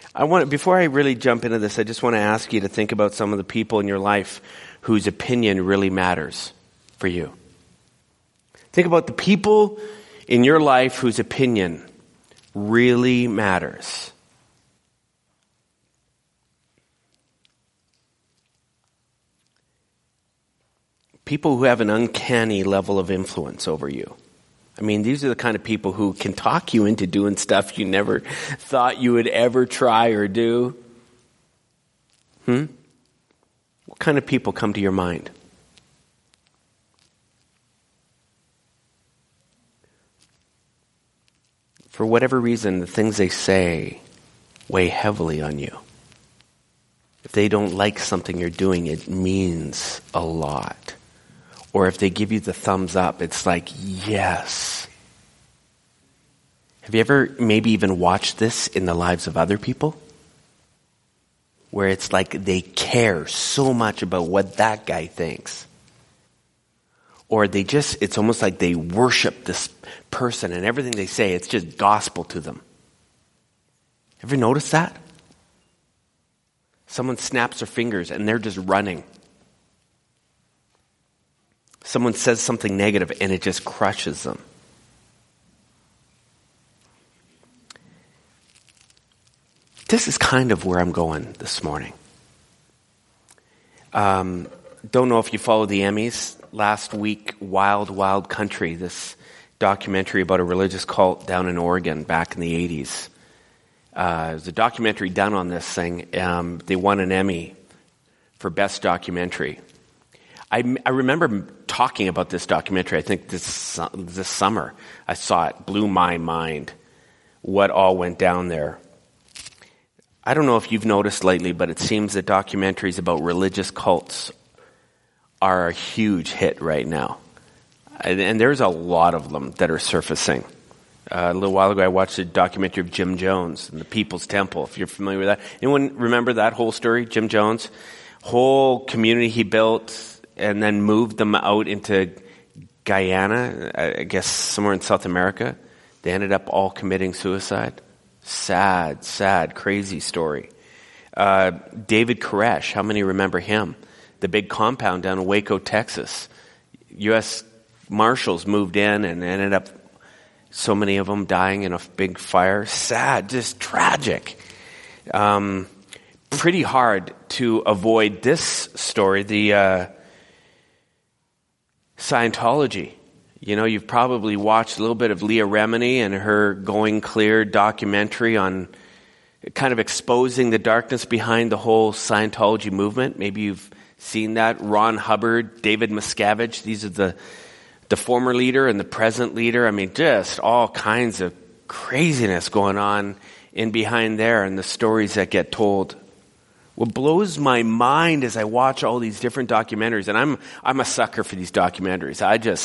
Before I really jump into this, I just want to ask you to think about some of the people in your life whose opinion really matters for you. Think about the people in your life whose opinion really matters. People who have an uncanny level of influence over you. I mean, these are the kind of people who can talk you into doing stuff you never thought you would ever try or do. What kind of people come to your mind? For whatever reason, the things they say weigh heavily on you. If they don't like something you're doing, it means a lot. Or if they give you the thumbs up, it's like, yes. Have you ever maybe even watched this in the lives of other people? Where it's like they care so much about what that guy thinks. Or it's almost like they worship this person and everything they say, it's just gospel to them. Ever noticed that? Someone snaps their fingers and they're just running. Someone says something negative and it just crushes them. This is kind of where I'm going this morning. Don't know if you followed the Emmys. Last week, Wild Wild Country, this documentary about a religious cult down in Oregon back in the 80s. It was a documentary done on this thing. They won an Emmy for Best Documentary. I remember talking about this documentary, I think this summer. I saw it, blew my mind what all went down there. I don't know if you've noticed lately, but it seems that documentaries about religious cults are a huge hit right now. And there's a lot of them that are surfacing. A little while ago, I watched a documentary of Jim Jones and the People's Temple, if you're familiar with that. Anyone remember that whole story, Jim Jones? Whole community he built and then moved them out into Guyana, I guess somewhere in South America. They ended up all committing suicide. Sad, crazy story. David Koresh, how many remember him? The big compound down in Waco, Texas. U.S. Marshals moved in and ended up, so many of them dying in a big fire. Sad, just tragic. Pretty hard to avoid this story, the Scientology. You know, you've probably watched a little bit of Leah Remini and her Going Clear documentary on kind of exposing the darkness behind the whole Scientology movement. Maybe you've seen that. Ron Hubbard, David Miscavige, these are the former leader and the present leader. I mean, just all kinds of craziness going on in behind there and the stories that get told. What blows my mind as I watch all these different documentaries, and I'm a sucker for these documentaries.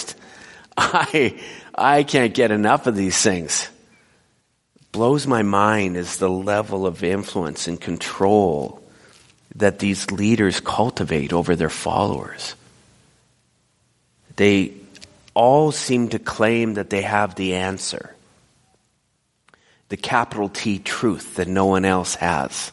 I can't get enough of these things. Blows my mind is the level of influence and control that these leaders cultivate over their followers. They all seem to claim that they have the answer. The capital T truth that no one else has.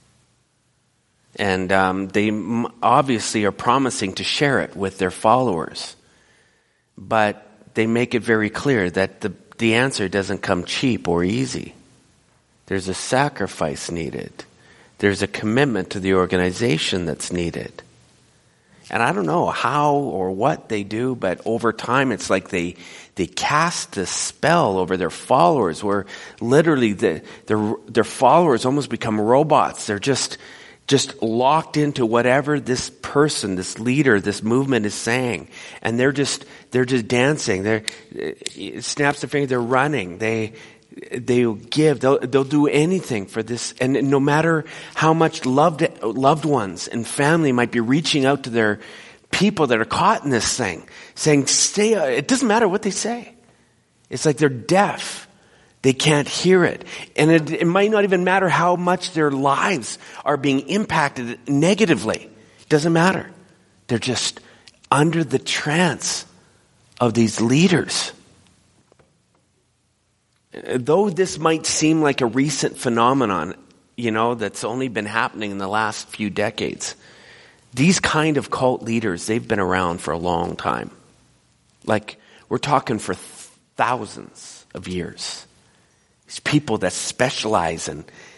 And they obviously are promising to share it with their followers. But they make it very clear that the answer doesn't come cheap or easy. There's a sacrifice needed. There's a commitment to the organization that's needed. And I don't know how or what they do, but over time it's like they cast this spell over their followers where literally their followers almost become robots. They're just locked into whatever this person, this leader, this movement is saying. And they're just dancing. It snaps their finger, they're running. They'll give, they'll do anything for this. And no matter how much loved ones and family might be reaching out to their people that are caught in this thing, saying, it doesn't matter what they say. It's like they're deaf. They can't hear it. And it might not even matter how much their lives are being impacted negatively. It doesn't matter. They're just under the trance of these leaders. Though this might seem like a recent phenomenon, that's only been happening in the last few decades. These kind of cult leaders, they've been around for a long time. Like, we're talking for thousands of years. These people that specialize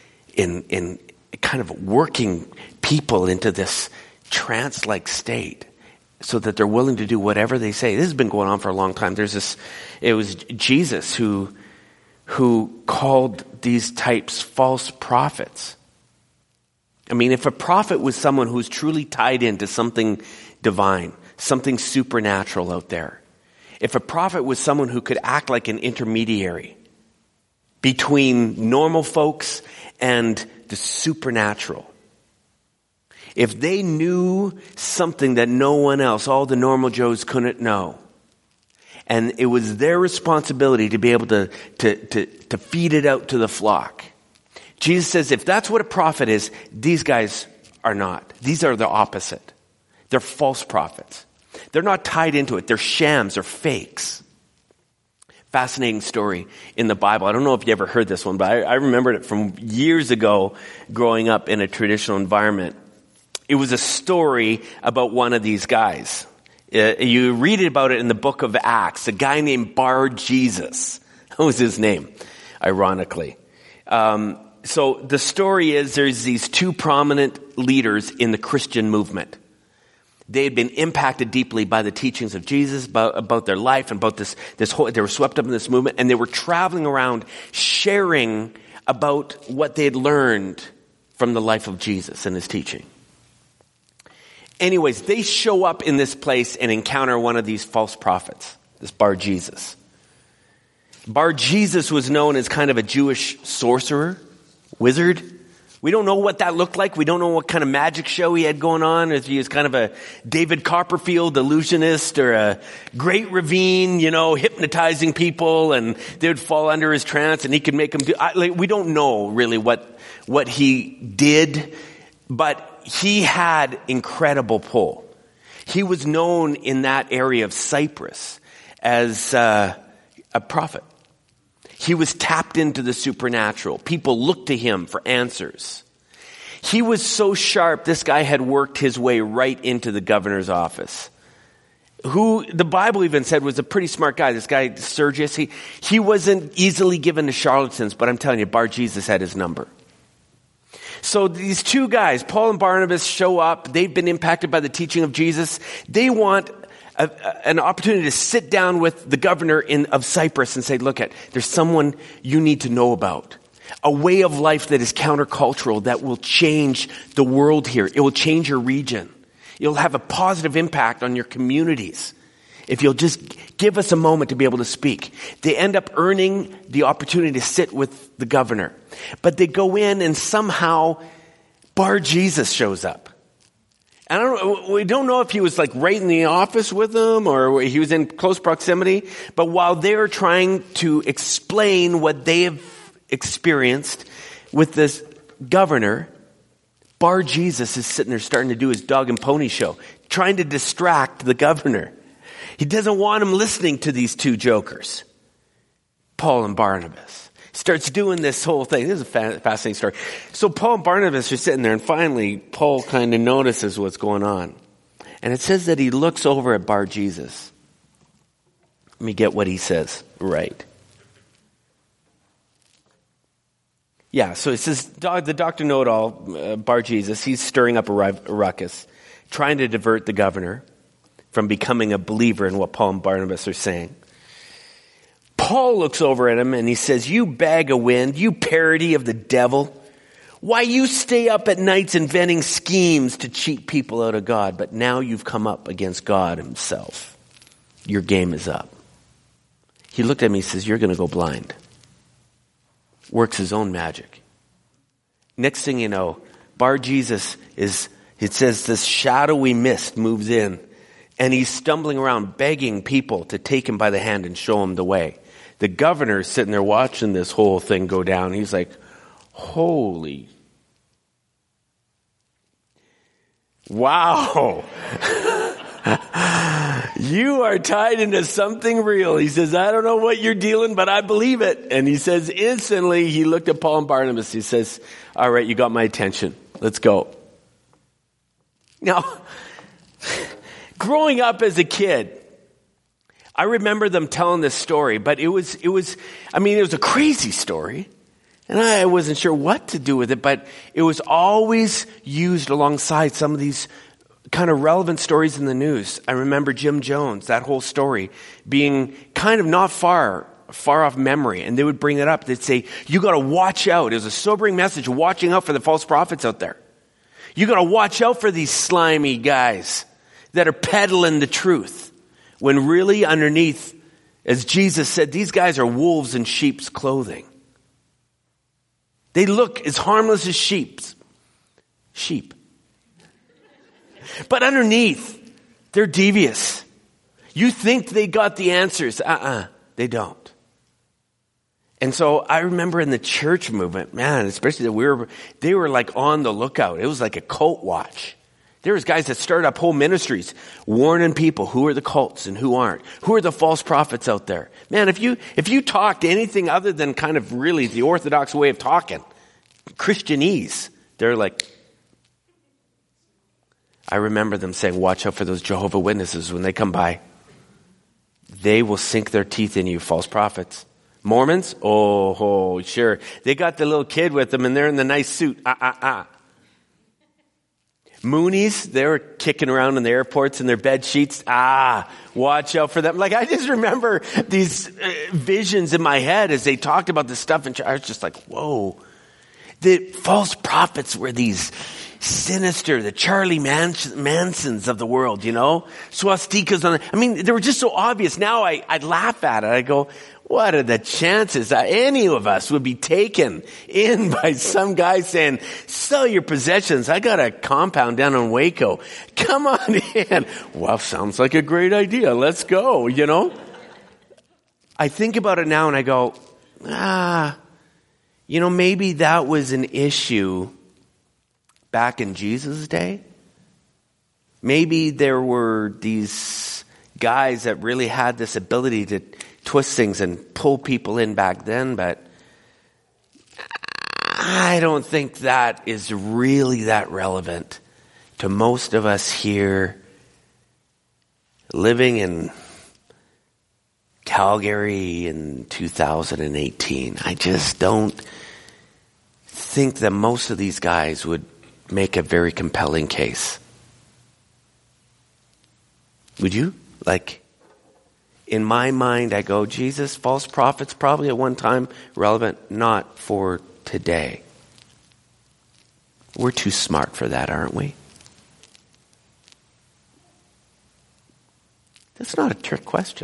in kind of working people into this trance-like state so that they're willing to do whatever they say. This has been going on for a long time. It was Jesus who called these types false prophets. I mean, if a prophet was someone who's truly tied into something divine, something supernatural out there, if a prophet was someone who could act like an intermediary between normal folks and the supernatural, if they knew something that no one else, all the normal Joes couldn't know, and it was their responsibility to be able to feed it out to the flock, Jesus says, if that's what a prophet is, these guys are not. These are the opposite. They're false prophets. They're not tied into it. They're shams or fakes. Fascinating story in the Bible. I don't know if you ever heard this one, but I remembered it from years ago growing up in a traditional environment. It was a story about one of these guys. You read about it in the book of Acts. A guy named Bar Jesus. That was his name, ironically. So the story is there's these two prominent leaders in the Christian movement. They had been impacted deeply by the teachings of Jesus, about their life and about this whole, they were swept up in this movement, and they were traveling around sharing about what they had learned from the life of Jesus and his teaching. Anyways, they show up in this place and encounter one of these false prophets, this Bar Jesus. Bar Jesus was known as kind of a Jewish sorcerer, wizard. We don't know what that looked like. We don't know what kind of magic show he had going on. If he was kind of a David Copperfield illusionist or a Great Ravine, hypnotizing people, and they would fall under his trance and he could make them do. We don't know really what he did, but he had incredible pull. He was known in that area of Cyprus as a prophet. He was tapped into the supernatural. People looked to him for answers. He was so sharp, this guy had worked his way right into the governor's office, who the Bible even said was a pretty smart guy. This guy, Sergius, he wasn't easily given to charlatans, but I'm telling you, Bar Jesus had his number. So these two guys, Paul and Barnabas, show up. They've been impacted by the teaching of Jesus. They want an opportunity to sit down with the governor of Cyprus and say, there's someone you need to know about. A way of life that is countercultural, that will change the world here. It will change your region. It'll have a positive impact on your communities if you'll just give us a moment to be able to speak. They end up earning the opportunity to sit with the governor. But they go in and somehow Bar Jesus shows up. We don't know if he was right in the office with them or he was in close proximity. But while they're trying to explain what they have experienced with this governor, Bar Jesus is sitting there starting to do his dog and pony show, trying to distract the governor. He doesn't want him listening to these two jokers, Paul and Barnabas. Starts doing this whole thing. This is a fascinating story. So Paul and Barnabas are sitting there, and finally Paul kind of notices what's going on. And it says that he looks over at Bar Jesus. Let me get what he says right. Yeah, so it says, the Dr. Know-It-All, Bar Jesus, he's stirring up a ruckus, trying to divert the governor from becoming a believer in what Paul and Barnabas are saying. Paul looks over at him and he says, "You bag of wind, you parody of the devil. Why, you stay up at nights inventing schemes to cheat people out of God, but now you've come up against God himself. Your game is up." He looked at me and says, "You're going to go blind." Works his own magic. Next thing you know, Bar Jesus it says this shadowy mist moves in and he's stumbling around begging people to take him by the hand and show him the way. The governor's sitting there watching this whole thing go down. He's like, holy, wow. You are tied into something real. He says, I don't know what you're dealing, but I believe it. And he says, instantly, he looked at Paul and Barnabas. He says, all right, you got my attention. Let's go. Now, growing up as a kid, I remember them telling this story, but it was a crazy story. And I wasn't sure what to do with it, but it was always used alongside some of these kind of relevant stories in the news. I remember Jim Jones, that whole story being kind of not far off memory. And they would bring it up. They'd say, you got to watch out. It was a sobering message, watching out for the false prophets out there. You got to watch out for these slimy guys that are peddling the truth. When really underneath, as Jesus said, these guys are wolves in sheep's clothing. They look as harmless as sheep. But underneath, they're devious. You think they got the answers. They don't. And so I remember in the church movement, man, especially that they were like on the lookout. It was like a cult watch. There was guys that started up whole ministries warning people who are the cults and who aren't. Who are the false prophets out there? Man, if you talked anything other than kind of really the orthodox way of talking, Christianese, they're like, I remember them saying, watch out for those Jehovah's Witnesses when they come by. They will sink their teeth in you, false prophets. Mormons? Oh, sure. They got the little kid with them and they're in the nice suit. Moonies, they were kicking around in the airports in their bed sheets. Watch out for them. Like, I just remember these visions in my head as they talked about this stuff. And I was just like, whoa. The false prophets were these sinister, the Charlie Mansons of the world, swastikas on they were just so obvious. Now I'd laugh at it. I go, what are the chances that any of us would be taken in by some guy saying, sell your possessions. I got a compound down in Waco. Come on in. Well, sounds like a great idea. Let's go, I think about it now and I go, maybe that was an issue back in Jesus' day. Maybe there were these guys that really had this ability to twist things and pull people in back then, but I don't think that is really that relevant to most of us here living in Calgary in 2018. I just don't think that most of these guys would make a very compelling case. Would you? In my mind, I go, Jesus, false prophets probably at one time relevant, not for today. We're too smart for that, aren't we? That's not a trick question.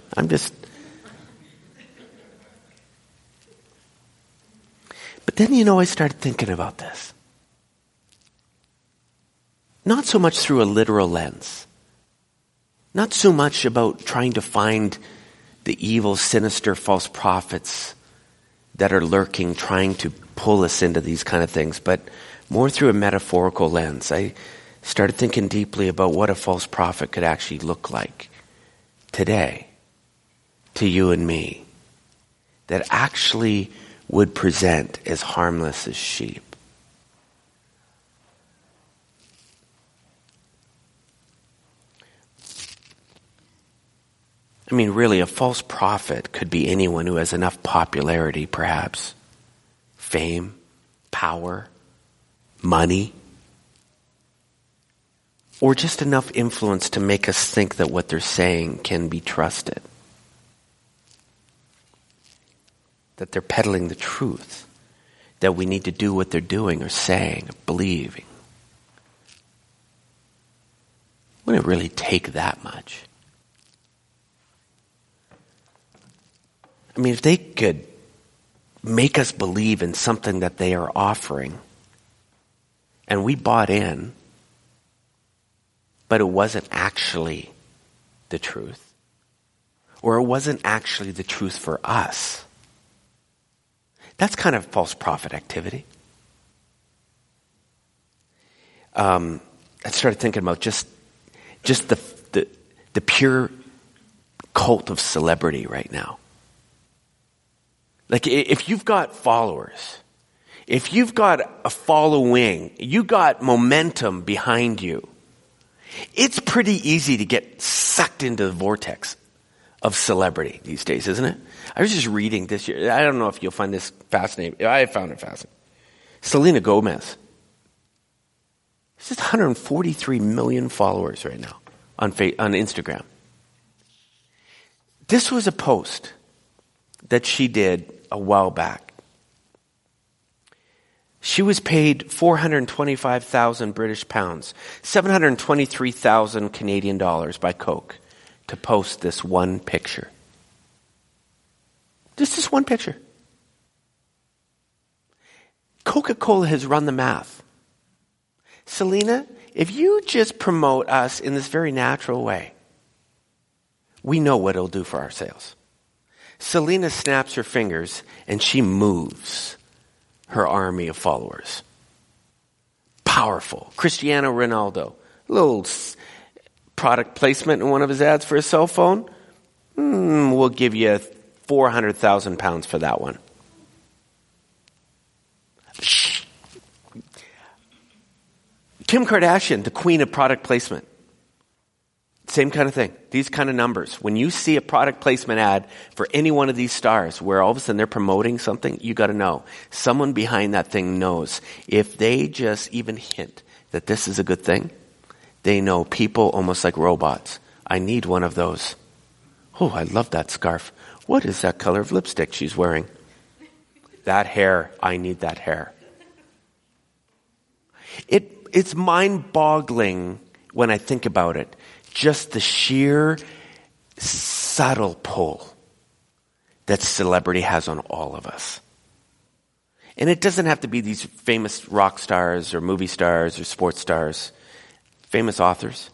But then, I started thinking about this. Not so much through a literal lens. Not so much about trying to find the evil, sinister, false prophets that are lurking, trying to pull us into these kind of things, but more through a metaphorical lens. I started thinking deeply about what a false prophet could actually look like today to you and me, that actually would present as harmless as sheep. Really, a false prophet could be anyone who has enough popularity, perhaps, fame, power, money, or just enough influence to make us think that what they're saying can be trusted. That they're peddling the truth, that we need to do what they're doing or saying or believing. Wouldn't it really take that much? If they could make us believe in something that they are offering, and we bought in, but it wasn't actually the truth, or it wasn't actually the truth for us, that's kind of false prophet activity. I started thinking about just the pure cult of celebrity right now. Like, if you've got followers, if you've got a following, you got momentum behind you, it's pretty easy to get sucked into the vortex of celebrity these days, isn't it? I was just reading this year. I don't know if you'll find this fascinating. I found it fascinating. Selena Gomez. She's just 143 million followers right now on Instagram. This was a post that she did a while back. She was paid 425,000 British pounds, 723,000 Canadian dollars by Coke to post this one picture. Just this one picture. Coca-Cola has run the math. Selena, if you just promote us in this very natural way, we know what it'll do for our sales. Selena snaps her fingers and she moves her army of followers. Powerful. Cristiano Ronaldo, little product placement in one of his ads for his cell phone. We'll give you 400,000 pounds for that one. Kim Kardashian, the queen of product placement. Same kind of thing. These kind of numbers. When you see a product placement ad for any one of these stars where all of a sudden they're promoting something, you got to know. Someone behind that thing knows. If they just even hint that this is a good thing, they know people almost like robots. I need one of those. Oh, I love that scarf. What is that color of lipstick she's wearing? That hair. I need that hair. It's mind-boggling when I think about it. Just the sheer subtle pull that celebrity has on all of us. And it doesn't have to be these famous rock stars or movie stars or sports stars. Famous authors.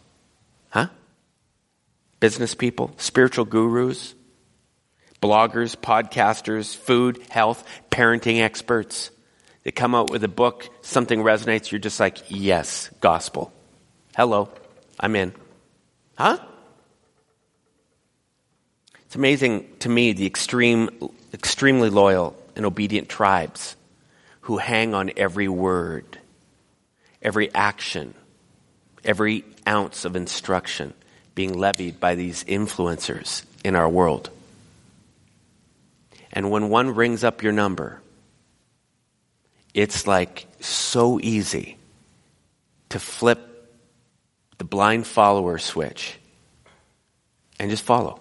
Business people, spiritual gurus, bloggers, podcasters, food, health, parenting experts. They come out with a book, something resonates, you're just like, yes, gospel. Hello, I'm in. It's amazing to me the extremely loyal and obedient tribes who hang on every word, every action, every ounce of instruction being levied by these influencers in our world. And when one rings up your number, it's like so easy to flip the blind follower switch and just follow.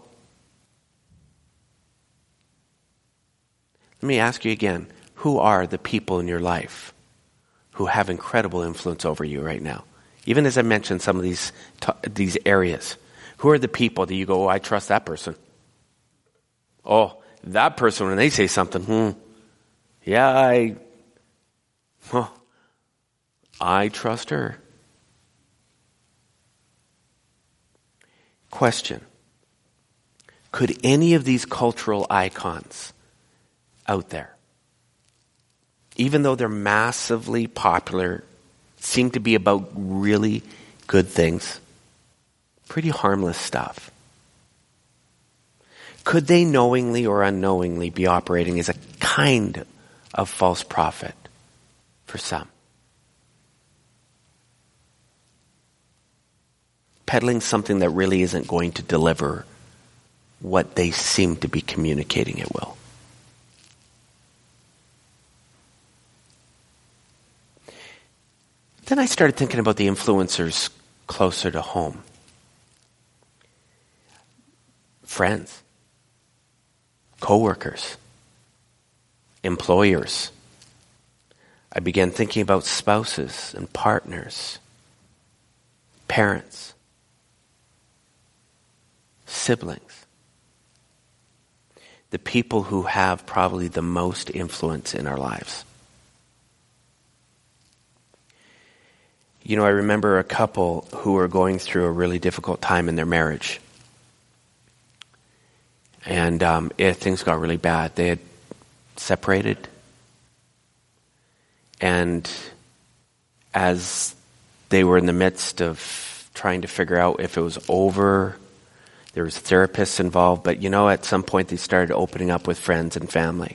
Let me ask you again, who are the people in your life who have incredible influence over you right now? Even as I mentioned some of these areas, who are the people that you go, I trust that person. Oh, that person, when they say something, I trust her. Question. Could any of these cultural icons out there, even though they're massively popular, seem to be about really good things, pretty harmless stuff, could they knowingly or unknowingly be operating as a kind of false prophet for some? Peddling something that really isn't going to deliver what they seem to be communicating it will. Then I started thinking about the influencers closer to home. Friends, co-workers, employers. I began thinking about spouses and partners, parents, siblings, the people who have probably the most influence in our lives. You know, I remember a couple who were going through a really difficult time in their marriage. And things got really bad. They had separated. And as they were in the midst of trying to figure out if it was over, There was therapists involved, but at some point they started opening up with friends and family.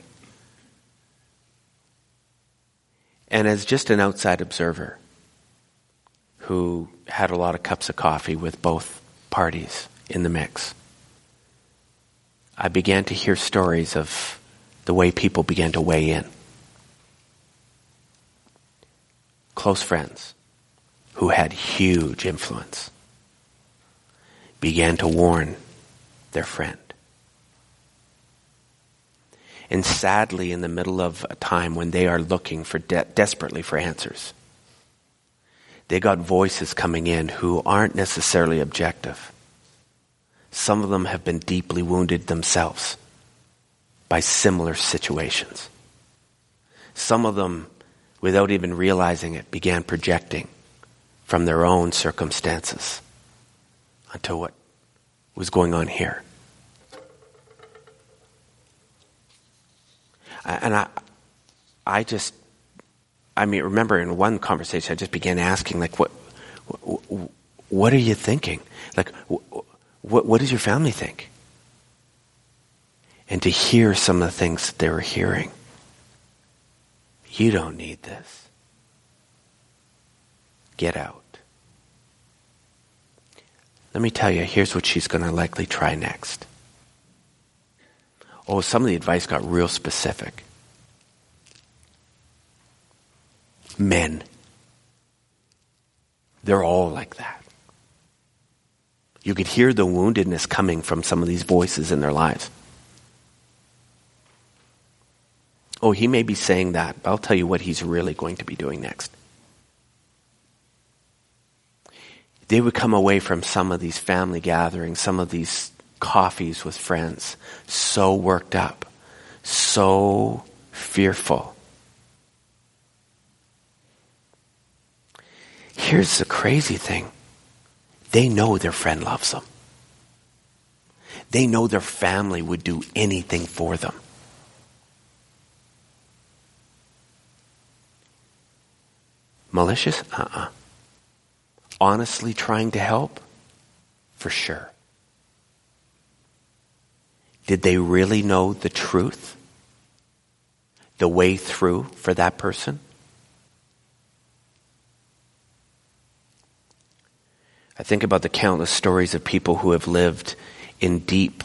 And as just an outside observer who had a lot of cups of coffee with both parties in the mix, I began to hear stories of the way people began to weigh in. Close friends who had huge influence began to warn their friend. And sadly, in the middle of a time when they are looking for desperately for answers, they got voices coming in who aren't necessarily objective. Some of them have been deeply wounded themselves by similar situations. Some of them, without even realizing it, began projecting from their own circumstances onto what was going on here. And remember in one conversation, I just began asking, like, what are you thinking? Like, what does your family think? And to hear some of the things that they were hearing. You don't need this. Get out. Let me tell you, here's what she's going to likely try next. Oh, some of the advice got real specific. Men. They're all like that. You could hear the woundedness coming from some of these voices in their lives. Oh, he may be saying that, but I'll tell you what he's really going to be doing next. They would come away from some of these family gatherings, some of these coffees with friends, so worked up, so fearful. Here's the crazy thing. They know their friend loves them. They know their family would do anything for them. Malicious? Honestly trying to help? For sure. Did they really know the truth? The way through for that person? I think about the countless stories of people who have lived in deep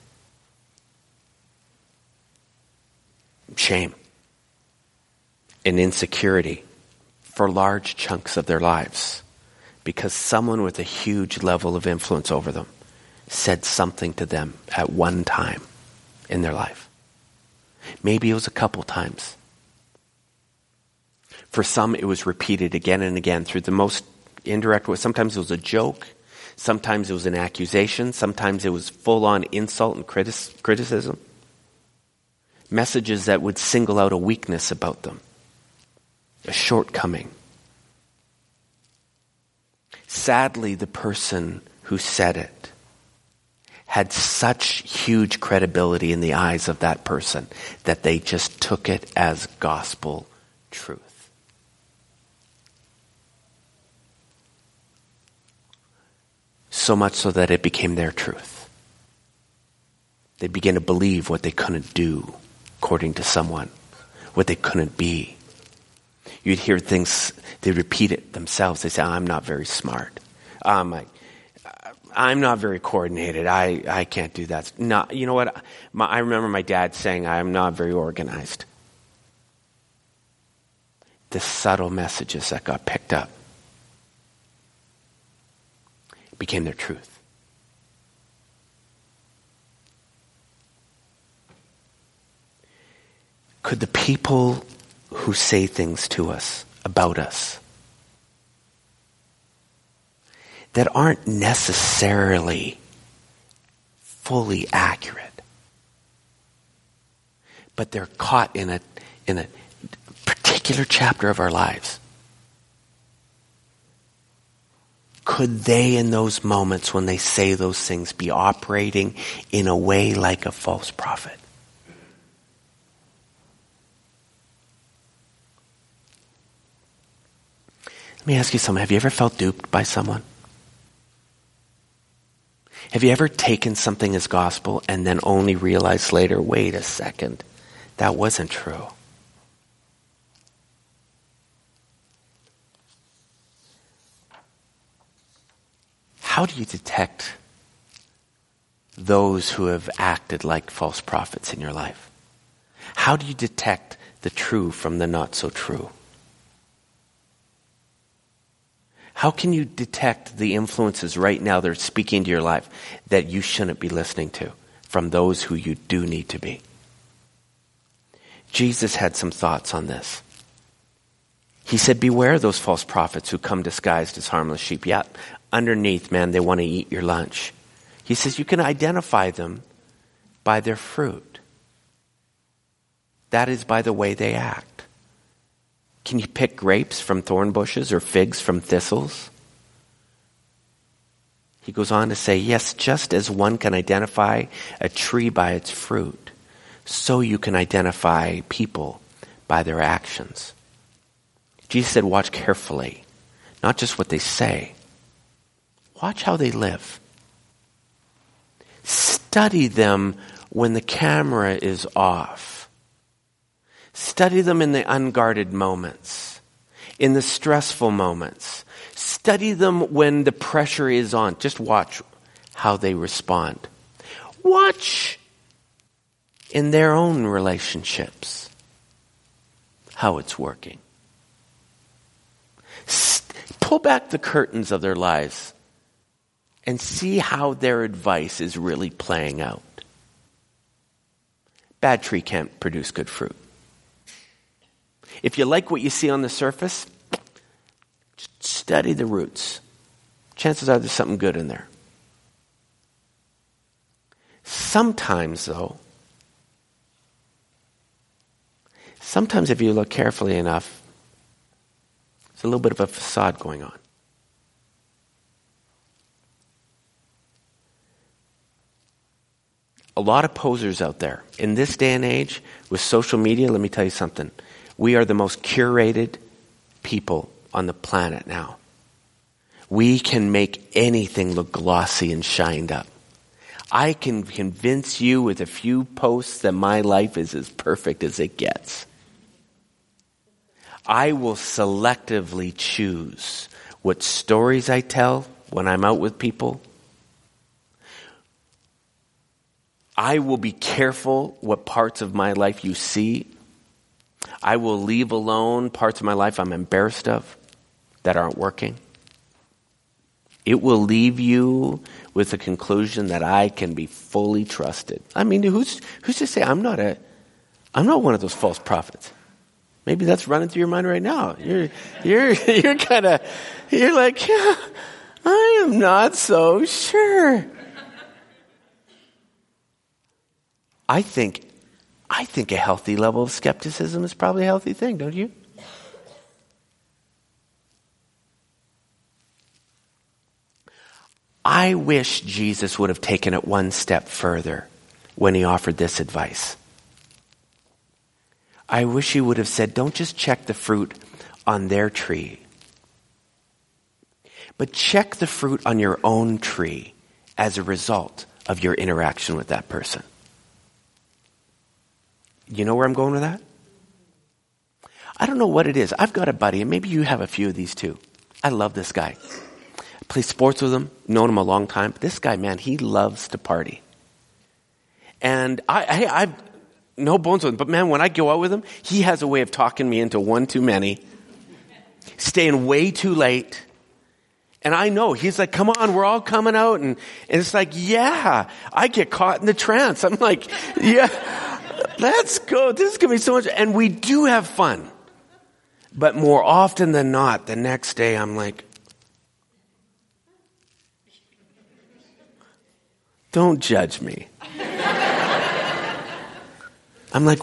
shame and insecurity for large chunks of their lives because someone with a huge level of influence over them said something to them at one time in their life. Maybe it was a couple times. For some, it was repeated again and again through the most indirect way. Sometimes it was a joke. Sometimes it was an accusation. Sometimes it was full-on insult and criticism. Messages that would single out a weakness about them, a shortcoming. Sadly, the person who said it had such huge credibility in the eyes of that person that they just took it as gospel truth. So much so that it became their truth. They began to believe what they couldn't do, according to someone, what they couldn't be. You'd hear things, they repeat it themselves. They say, I'm not very smart. I'm not very coordinated. I can't do that. No, you know what? I remember my dad saying, I'm not very organized. The subtle messages that got picked up became their truth. Could the people who say things to us, about us, that aren't necessarily fully accurate, but they're caught in a particular chapter of our lives, could they, in those moments when they say those things, be operating in a way like a false prophet? Let me ask you something. Have you ever felt duped by someone? Have you ever taken something as gospel and then only realized later, wait a second, that wasn't true? How do you detect those who have acted like false prophets in your life? How do you detect the true from the not so true? How can you detect the influences right now that are speaking to your life that you shouldn't be listening to from those who you do need to be? Jesus had some thoughts on this. He said, beware those false prophets who come disguised as harmless sheep. Yeah, underneath, man, they want to eat your lunch. He says you can identify them by their fruit. That is by the way they act. Can you pick grapes from thorn bushes or figs from thistles? He goes on to say, yes, just as one can identify a tree by its fruit, so you can identify people by their actions. Jesus said, watch carefully, not just what they say. Watch how they live. Study them when the camera is off. Study them in the unguarded moments, in the stressful moments. Study them when the pressure is on. Just watch how they respond. Watch in their own relationships how it's working. Pull back the curtains of their lives and see how their advice is really playing out. Bad tree can't produce good fruit. If you like what you see on the surface, just study the roots. Chances are there's something good in there. Sometimes, though, if you look carefully enough, there's a little bit of a facade going on. A lot of posers out there. In this day and age, with social media, let me tell you something. We are the most curated people on the planet now. We can make anything look glossy and shined up. I can convince you with a few posts that my life is as perfect as it gets. I will selectively choose what stories I tell when I'm out with people. I will be careful what parts of my life you see. I will leave alone parts of my life I'm embarrassed of that aren't working. It will leave you with the conclusion that I can be fully trusted. I mean, who's to say I'm not one of those false prophets? Maybe that's running through your mind right now. You're like, yeah, I am not so sure. I think a healthy level of skepticism is probably a healthy thing, don't you? I wish Jesus would have taken it one step further when he offered this advice. I wish he would have said, don't just check the fruit on their tree, but check the fruit on your own tree as a result of your interaction with that person. You know where I'm going with that? I don't know what it is. I've got a buddy, and maybe you have a few of these too. I love this guy. I play sports with him, known him a long time. This guy, man, he loves to party. And I've no bones with him, but man, when I go out with him, he has a way of talking me into one too many, staying way too late. And I know, he's like, come on, we're all coming out. And it's like, yeah, I get caught in the trance. I'm like, yeah, let's go. This is going to be so much. And we do have fun. But more often than not, the next day I'm like, don't judge me. I'm like,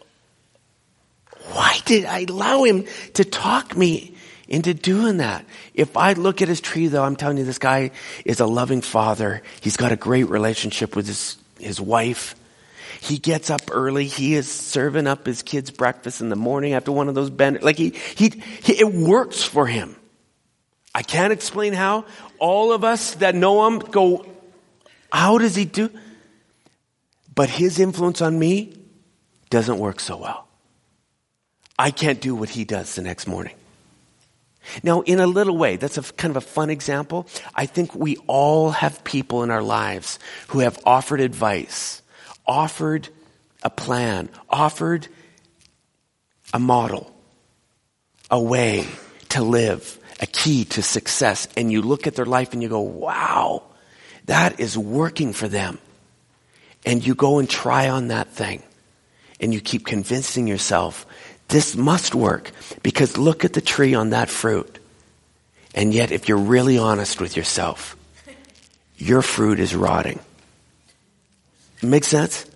why did I allow him to talk me into doing that? If I look at his tree, though, I'm telling you, this guy is a loving father. He's got a great relationship with his wife. He gets up early. He is serving up his kids breakfast in the morning after one of those benders. Like it works for him. I can't explain how. All of us that know him go, How does he do? But his influence on me doesn't work so well. I can't do what he does the next morning. Now, in a little way, that's a kind of a fun example. I think we all have people in our lives who have offered advice, offered a plan, offered a model, a way to live, a key to success. And you look at their life and you go, wow, that is working for them. And you go and try on that thing. And you keep convincing yourself, this must work, because look at the tree on that fruit. And yet, if you're really honest with yourself, your fruit is rotting. Make sense?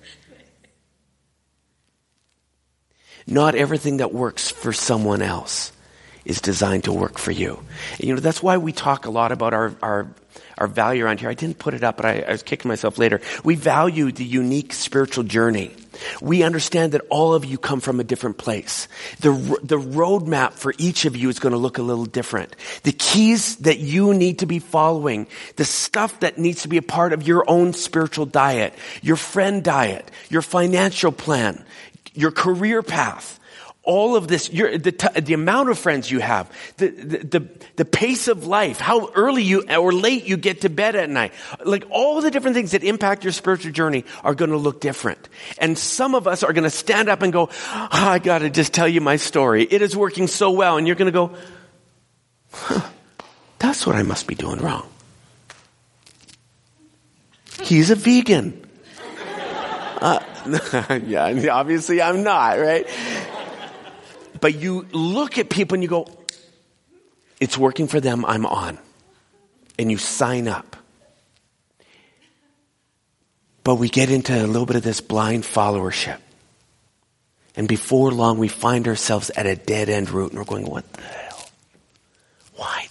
Not everything that works for someone else is designed to work for you. And, that's why we talk a lot about our value around here. I didn't put it up, but I was kicking myself later. We value the unique spiritual journey. We understand that all of you come from a different place. The roadmap for each of you is going to look a little different. The keys that you need to be following, the stuff that needs to be a part of your own spiritual diet, your friend diet, your financial plan, your career path, all of this, the amount of friends you have, the pace of life, how early or late you get to bed at night, like all the different things that impact your spiritual journey are going to look different. And some of us are going to stand up and go, I got to just tell you my story. It is working so well. And you're going to go, that's what I must be doing wrong. He's a vegan. Yeah, obviously I'm not, right? But you look at people and you go, it's working for them, I'm on. And you sign up. But we get into a little bit of this blind followership. And before long, we find ourselves at a dead-end route. And we're going, what the hell? Why?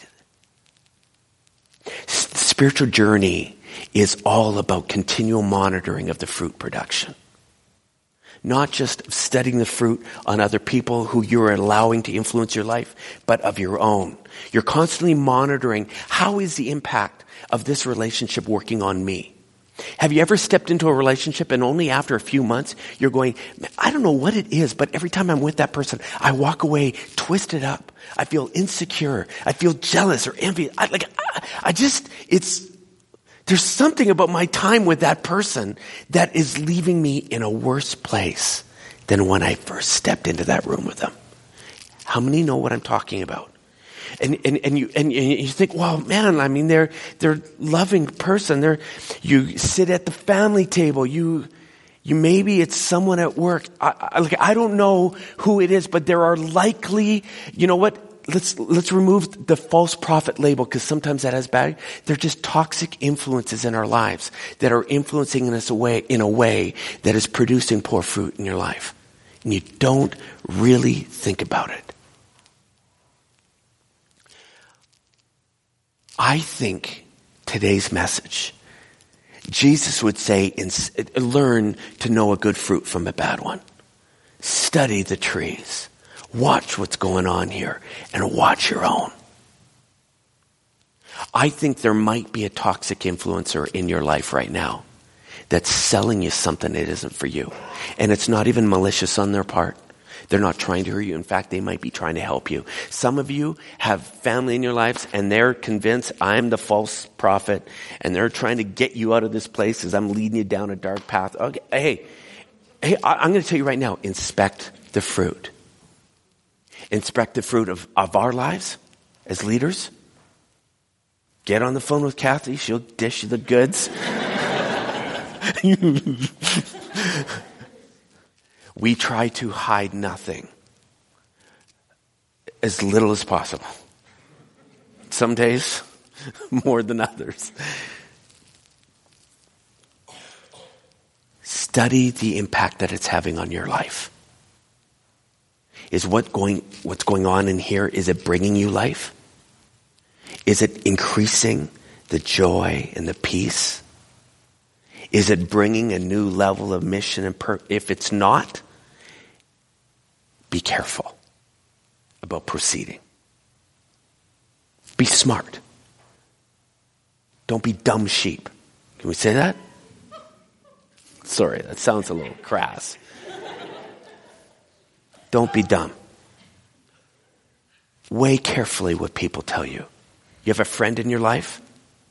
The spiritual journey is all about continual monitoring of the fruit production. Not just studying the fruit on other people who you're allowing to influence your life, but of your own. You're constantly monitoring, how is the impact of this relationship working on me? Have you ever stepped into a relationship and only after a few months you're going, I don't know what it is, but every time I'm with that person, I walk away twisted up. I feel insecure. I feel jealous or envious. There's something about my time with that person that is leaving me in a worse place than when I first stepped into that room with them. How many know what I'm talking about? And you think, well, man, I mean, they're loving person. You sit at the family table. You maybe it's someone at work. I don't know who it is, but there are likely, you know what? Let's remove the false prophet label, because sometimes that has bad. They're just toxic influences in our lives that are influencing us in a way that is producing poor fruit in your life. And you don't really think about it. I think today's message, Jesus would say, learn to know a good fruit from a bad one. Study the trees. Watch what's going on here and watch your own. I think there might be a toxic influencer in your life right now that's selling you something that isn't for you. And it's not even malicious on their part. They're not trying to hurt you. In fact, they might be trying to help you. Some of you have family in your lives and they're convinced I'm the false prophet and they're trying to get you out of this place as I'm leading you down a dark path. Okay, hey, I'm going to tell you right now, inspect the fruit. Inspect the fruit of our lives as leaders. Get on the phone with Kathy. She'll dish you the goods. We try to hide nothing. As little as possible. Some days, more than others. Study the impact that it's having on your life. Is what's going on in here, is it bringing you life? Is it increasing the joy and the peace? Is it bringing a new level of mission and if it's not, be careful about proceeding. Be smart. Don't be dumb sheep. Can we say that? Sorry, that sounds a little crass. Don't be dumb. Weigh carefully what people tell you. You have a friend in your life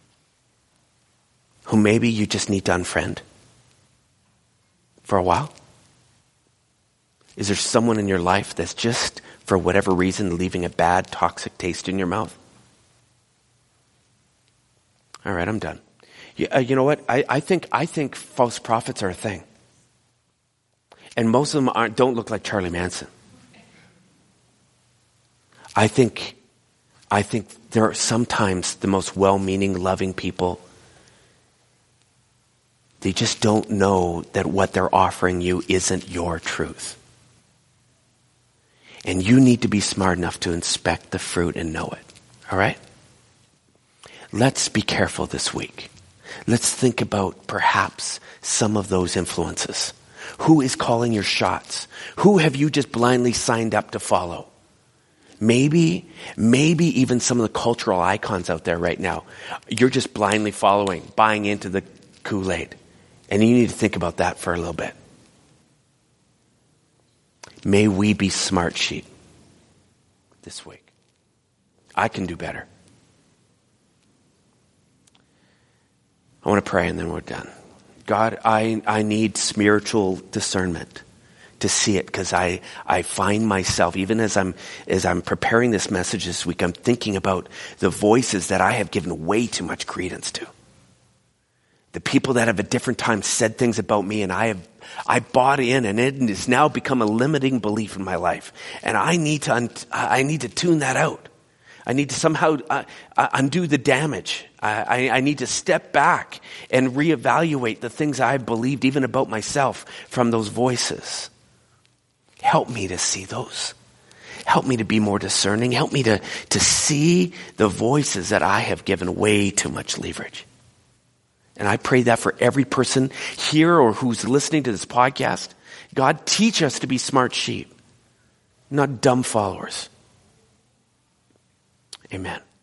who maybe you just need to unfriend for a while? Is there someone in your life that's just, for whatever reason, leaving a bad, toxic taste in your mouth? All right, I'm done. You know what? I think false prophets are a thing. And most of them don't look like Charlie Manson. I think there are sometimes the most well-meaning, loving people. They just don't know that what they're offering you isn't your truth. And you need to be smart enough to inspect the fruit and know it. All right? Let's be careful this week. Let's think about perhaps some of those influences. Who is calling your shots? Who have you just blindly signed up to follow? Maybe even some of the cultural icons out there right now, you're just blindly following, buying into the Kool-Aid. And you need to think about that for a little bit. May we be smart sheep this week. I can do better. I want to pray and then we're done. God, I need spiritual discernment to see it, because I find myself, even as I'm preparing this message this week, I'm thinking about the voices that I have given way too much credence to. The people that have at different times said things about me, and I bought in, and it has now become a limiting belief in my life. And I need to tune that out. I need to somehow undo the damage. I need to step back and reevaluate the things I believed even about myself from those voices. Help me to see those. Help me to be more discerning. Help me to see the voices that I have given way too much leverage. And I pray that for every person here or who's listening to this podcast. God, teach us to be smart sheep, not dumb followers. Amen.